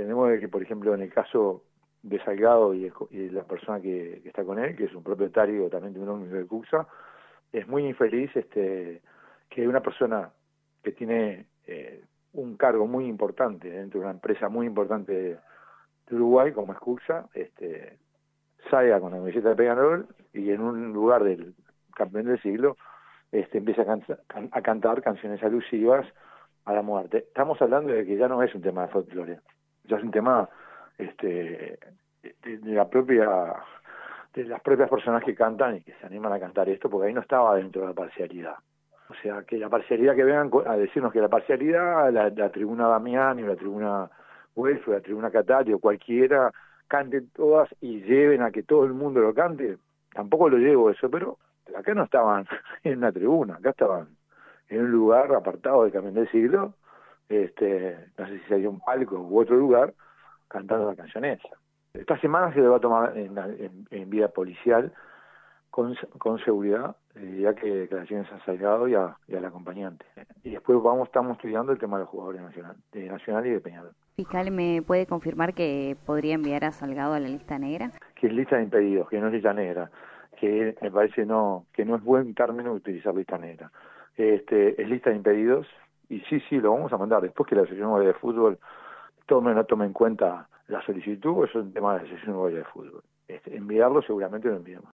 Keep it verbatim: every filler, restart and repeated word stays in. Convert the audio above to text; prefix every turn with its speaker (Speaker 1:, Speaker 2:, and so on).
Speaker 1: entendemos de que, por ejemplo, en el caso de Salgado y, el, y la persona que, que está con él, que es un propietario también de un ómnibus de Cuxa, es muy infeliz este, que una persona que tiene eh, un cargo muy importante dentro de una empresa muy importante de, de Uruguay, como es Cuxa, este, salga con la camiseta de Peñarol y en un lugar del campeón del siglo este, empieza a, can can a cantar canciones alusivas a la muerte. Estamos hablando de que ya no es un tema de folclore, ya es un tema este, de, de la propia de las propias personas que cantan y que se animan a cantar esto, porque ahí no estaba dentro de la parcialidad. O sea, que la parcialidad, que vengan a decirnos que la parcialidad, la, la tribuna Damiani, o la tribuna Welf, o la tribuna Catalio, cualquiera, canten todas y lleven a que todo el mundo lo cante, tampoco lo llevo eso, pero acá no estaban en una tribuna, acá estaban en un lugar apartado del Campeón del Siglo, este, no sé si sería un palco u otro lugar, cantando la canción esa. Esta semana se le va a tomar en, en, en vía policial con, con seguridad, eh, ya que declaraciones han Salgado y, a, y al acompañante. Y después vamos estamos estudiando el tema de los jugadores nacional, de Nacional y de Peñarol.
Speaker 2: Fiscal, ¿me puede confirmar que podría enviar a Salgado a la lista negra?
Speaker 1: Que es lista de impedidos, que no es lista negra, que me parece no que no es buen término utilizar lista negra. Este, es lista de impedidos y sí, sí, lo vamos a mandar. Después que la Asociación de Fútbol tome o no tome en cuenta la solicitud, eso es un tema de la Asociación de Fútbol. Este, enviarlo seguramente lo enviamos.